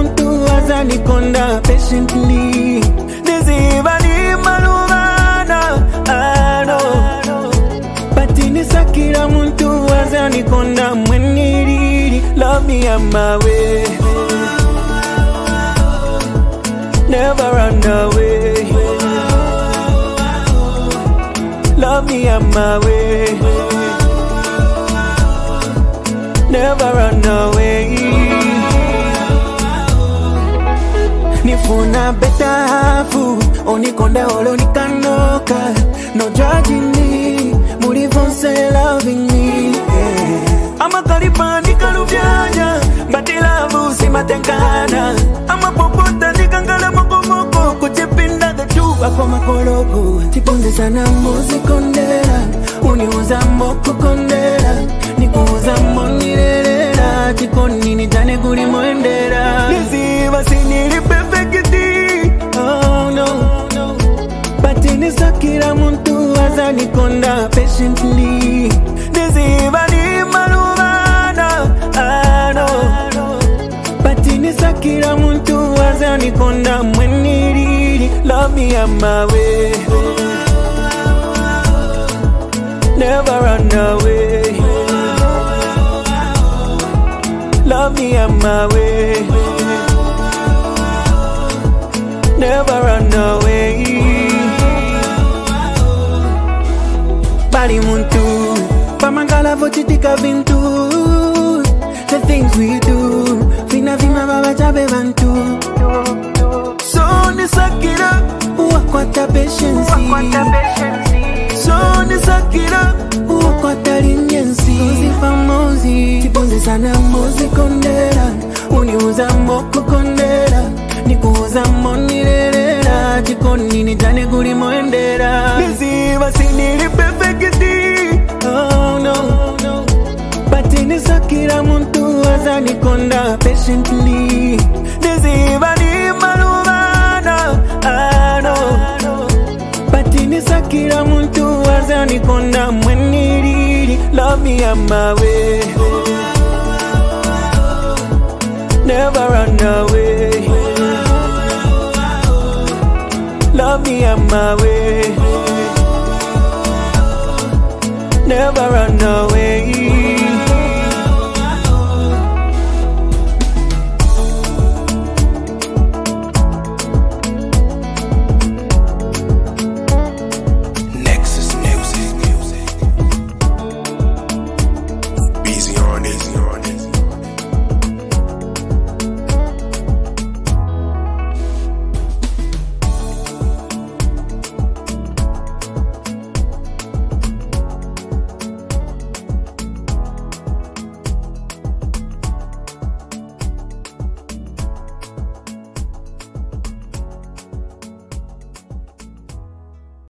muntu azanikonda patiently. Niziva ni maluvana, I know. Patini sakira muntu azanikonda mweniriri. Love me on my way, never run away. Love me on my way, never run away. Nifuna better hafu, onikonda olo nikanoka. No judging me, mulivonse loving me, yeah. Ama karipa nikaluvyanya, bati lavu simatenkana. Ama popota nikangala moko moko, kuchipinda gachuwa kwa makoloko. Tipunze sana muzikondera, uniuza moko kondera. Nikuuza monirerera, chikoni nijane guli moendera. Niziva sinili perfecti, oh no. Patini sakira muntu azanikonda patiently. Niziva ni maluvana, I know. Patini sakira muntu azanikonda mweniriri. Love me on my way, never run away. Love me on my way, never run away. Bali muntu, pamangala vochitika vintu. The things we do, vina vima baba chabe bantu. So nisakira, wakwata patience. So nisakira, wakwata leniency. Mozi famosi, tipunze sana mozi kondera. Uniuza moko kondera, nikuuza monirerera. Chikoni nijane guli moendera. Niziva sinili perfecti, oh no. Patini sakira muntu azanikonda patiently. Niziva ni maluvana, I know. Patini sakira muntu azanikonda mweniriri. Love me on my way, never run away.